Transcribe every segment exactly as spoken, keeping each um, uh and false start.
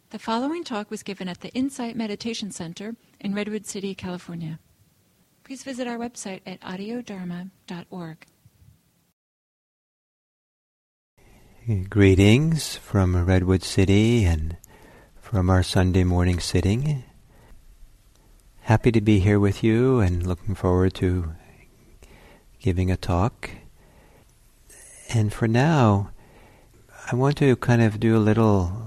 The following talk was given at the Insight Meditation Center in Redwood City, California. Please visit our website at audio dharma dot org. Greetings from Redwood City and from our Sunday morning sitting. Happy to be here with you and looking forward to giving a talk. And for now, I want to kind of do a little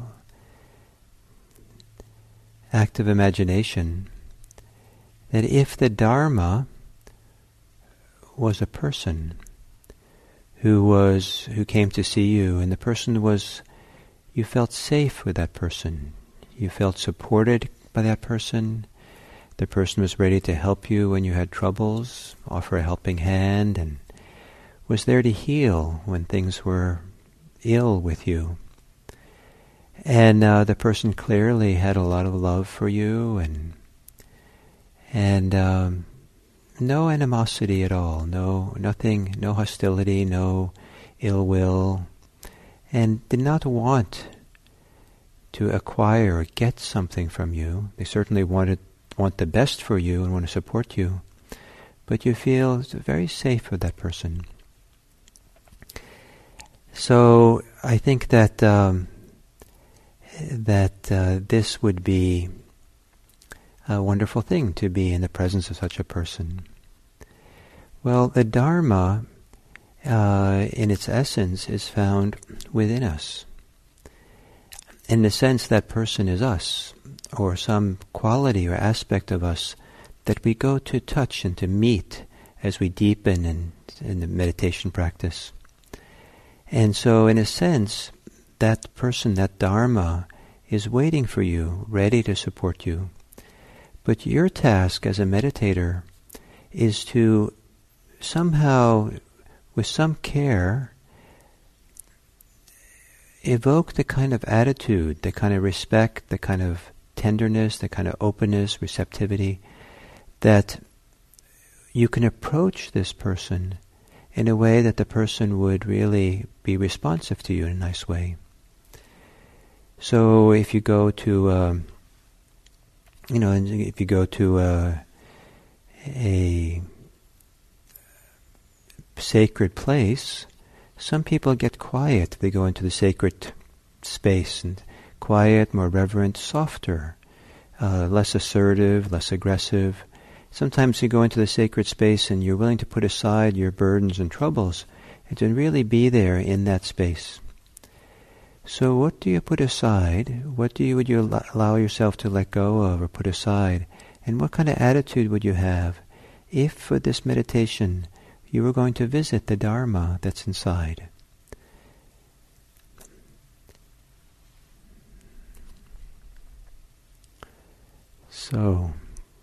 act of imagination that if the Dharma was a person who was who came to see you, and the person was, you felt safe with that person, you felt supported by that person, the person was ready to help you when you had troubles, offer a helping hand, and was there to heal when things were ill with you. And uh, the person clearly had a lot of love for you, and and um, no animosity at all, no nothing, no hostility, no ill will, and did not want to acquire or get something from you. They certainly wanted want the best for you and want to support you, but you feel very safe with that person. So I think that. Um, that uh, this would be a wonderful thing to be in the presence of such a person. Well, the Dharma, uh, in its essence, is found within us. In the sense that person is us, or some quality or aspect of us that we go to touch and to meet as we deepen in, in the meditation practice. And so, in a sense, that person, that Dharma, is waiting for you, ready to support you. But your task as a meditator is to somehow, with some care, evoke the kind of attitude, the kind of respect, the kind of tenderness, the kind of openness, receptivity, that you can approach this person in a way that the person would really be responsive to you in a nice way. So if you go to, um, you know, if you go to uh, a sacred place, some people get quiet. They go into the sacred space and quiet, more reverent, softer, uh, less assertive, less aggressive. Sometimes you go into the sacred space and you're willing to put aside your burdens and troubles and to really be there in that space. So what do you put aside? What do you would you allow yourself to let go of or put aside? And what kind of attitude would you have if for this meditation you were going to visit the Dharma that's inside? So,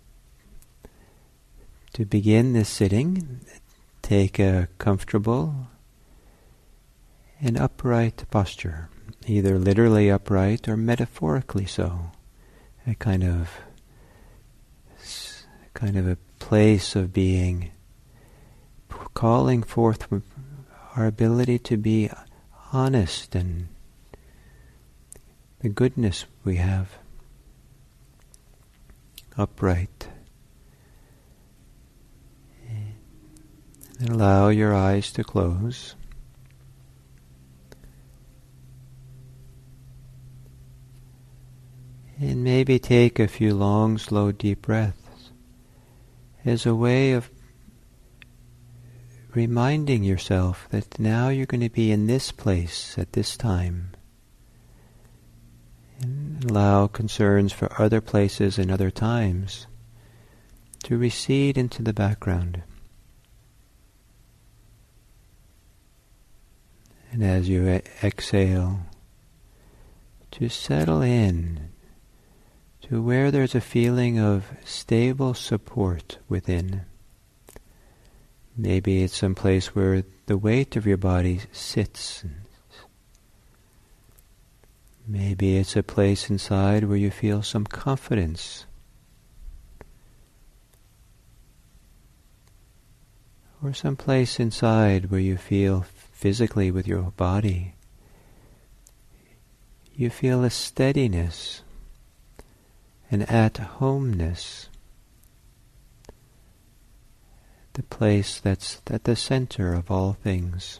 to begin this sitting, take a comfortable and upright posture. Either literally upright or metaphorically so. A kind of kind of a place of being, calling forth our ability to be honest and the goodness we have. Upright. And allow your eyes to close. And maybe take a few long, slow, deep breaths as a way of reminding yourself that now you're going to be in this place at this time. And allow concerns for other places and other times to recede into the background. And as you e- exhale, to settle in to where there's a feeling of stable support within. Maybe it's some place where the weight of your body sits. Maybe it's a place inside where you feel some confidence. Or some place inside where you feel physically with your body, you feel a steadiness an at-homeness, the place that's at the center of all things.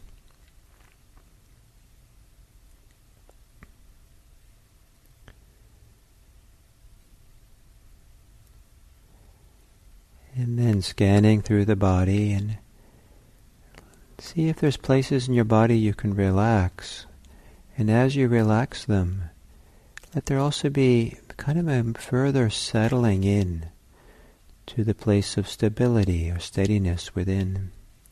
And then scanning through the body and see if there's places in your body you can relax. And as you relax them, let there also be kind of a further settling in to the place of stability or steadiness within.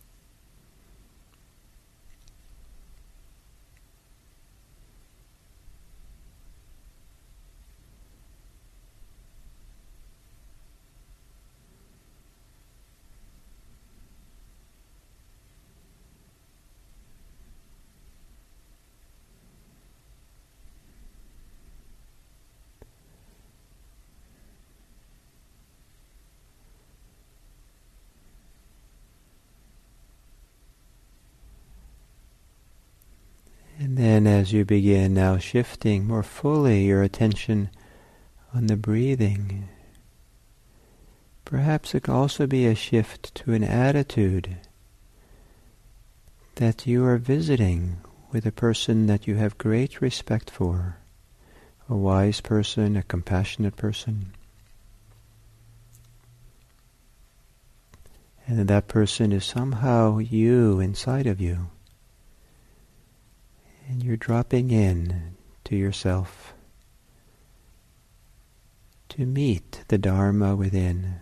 And then as you begin now shifting more fully your attention on the breathing, perhaps it could also be a shift to an attitude that you are visiting with a person that you have great respect for, a wise person, a compassionate person. And that person is somehow you inside of you. And you're dropping in to yourself to meet the Dharma within.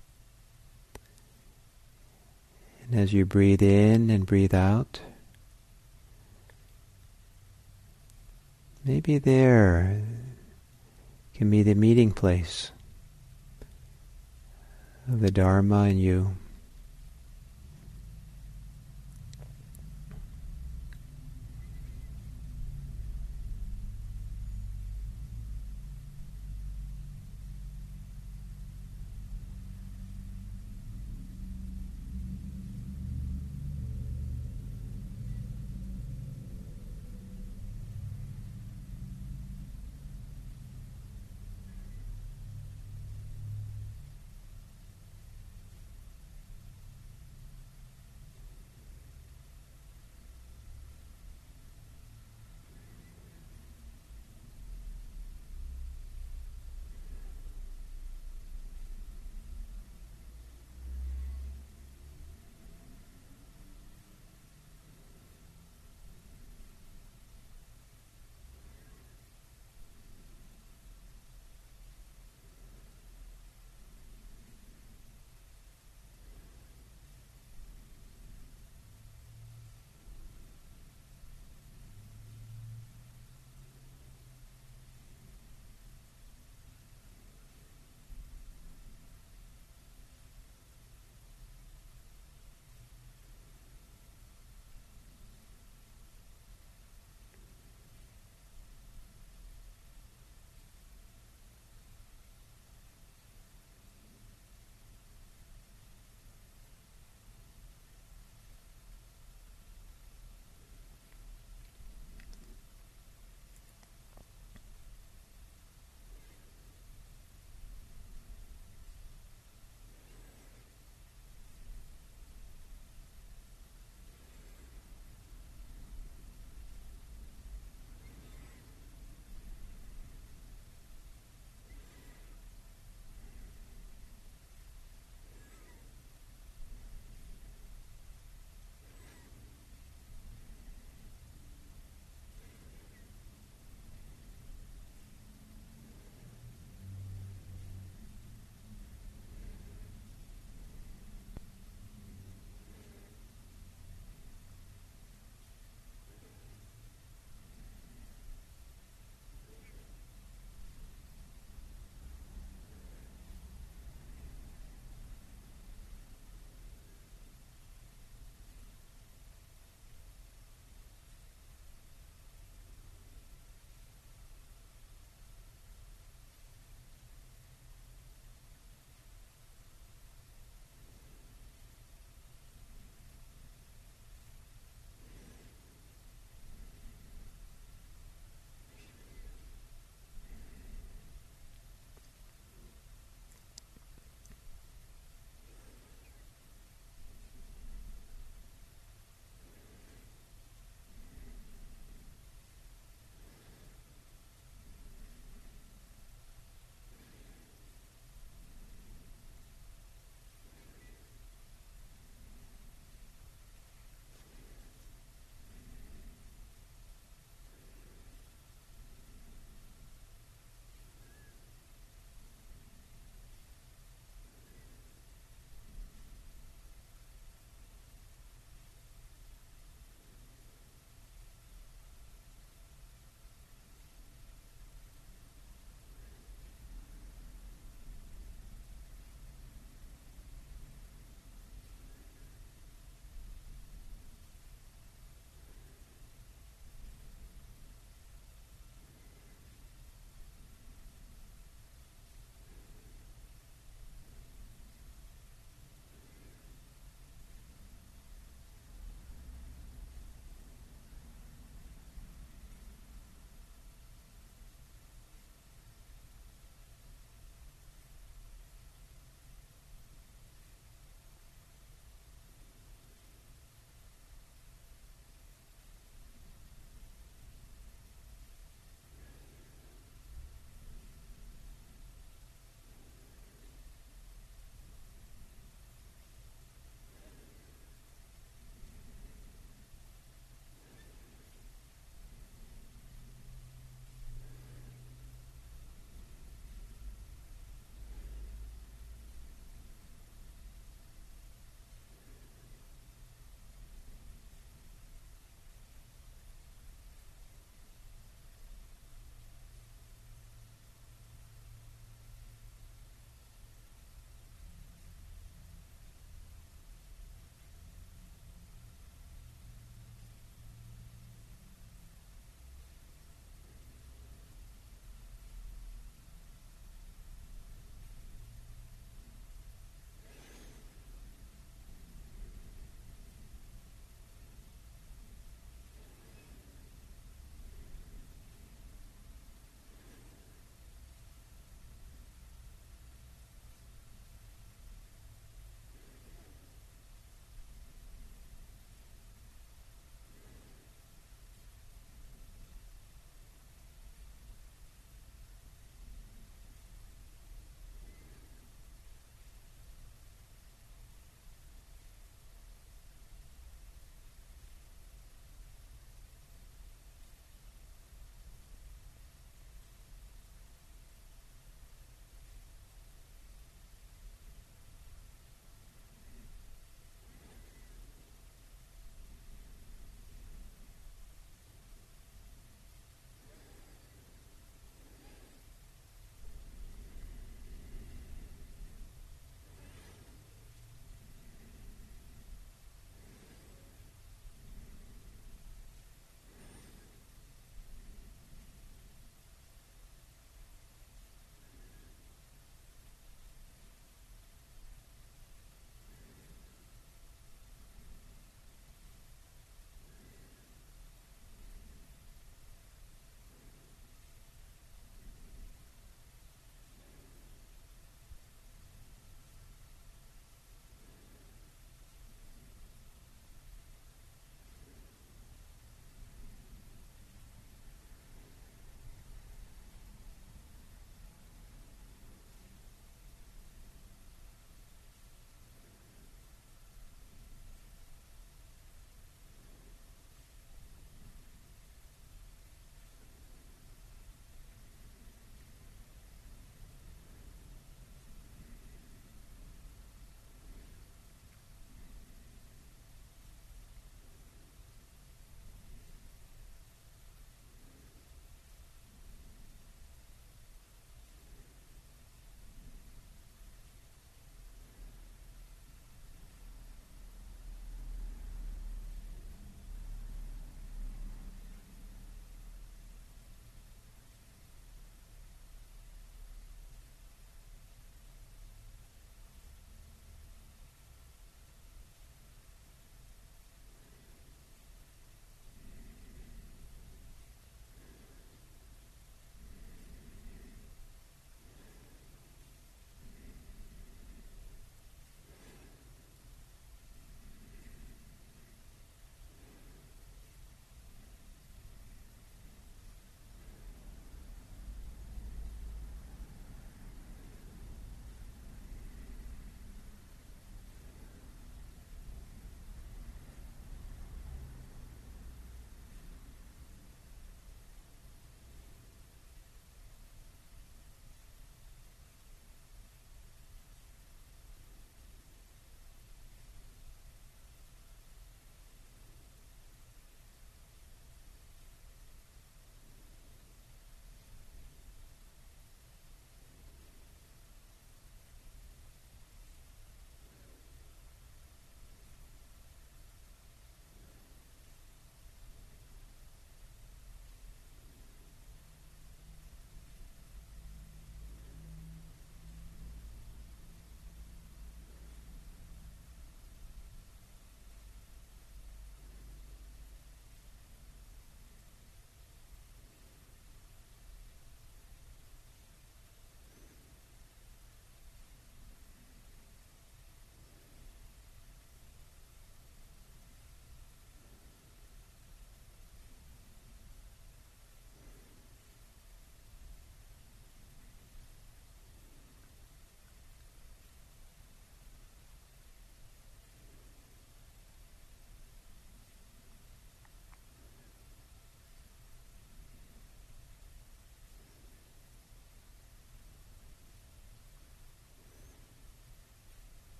And as you breathe in and breathe out, maybe there can be the meeting place of the Dharma in you.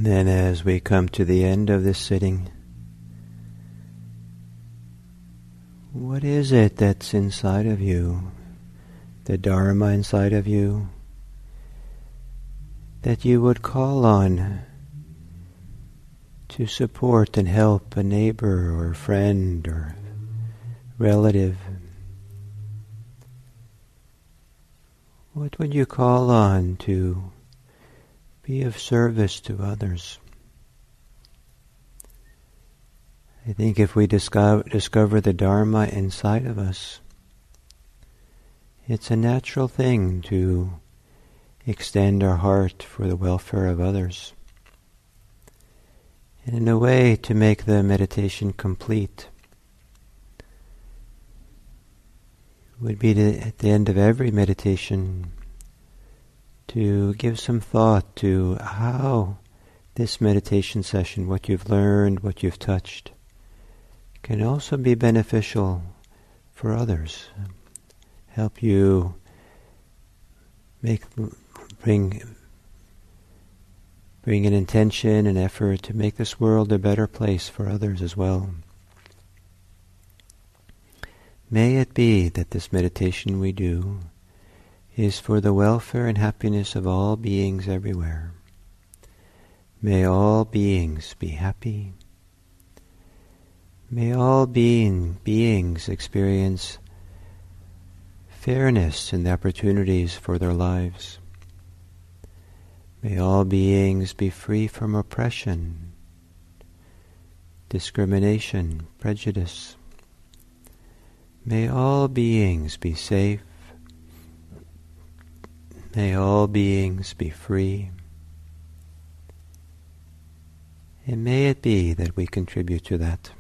then as we come to the end of this sitting, what is it that's inside of you, the Dharma inside of you, that you would call on to support and help a neighbor or a friend or relative? What would you call on to be of service to others? I think if we discover, discover the Dharma inside of us, it's a natural thing to extend our heart for the welfare of others. And in a way, to make the meditation complete would be to, at the end of every meditation, to give some thought to how this meditation session, what you've learned, what you've touched, can also be beneficial for others. Help you make bring bring an intention and effort to make this world a better place for others as well. May it be that this meditation we do is for the welfare and happiness of all beings everywhere. May all beings be happy. May all being, beings experience fairness in the opportunities for their lives. May all beings be free from oppression, discrimination, prejudice. May all beings be safe. May all beings be free. And may it be that we contribute to that.